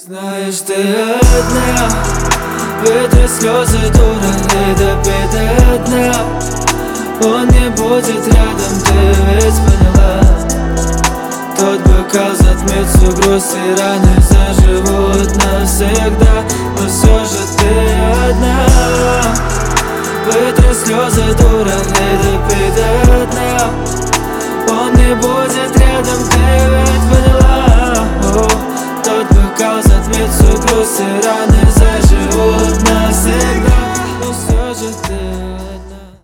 Знаешь, ты одна, вытри слезы, дура, и допей до дна. Он не будет рядом, ты ведь поняла. Тот бокал затмит всю грусть, и раны заживут навсегда. Но все же ты одна, вытри слезы, дура, и допей до дна. Он не будет рядом, ты ведь поняла. Тот бокал затмит всю грусть и раны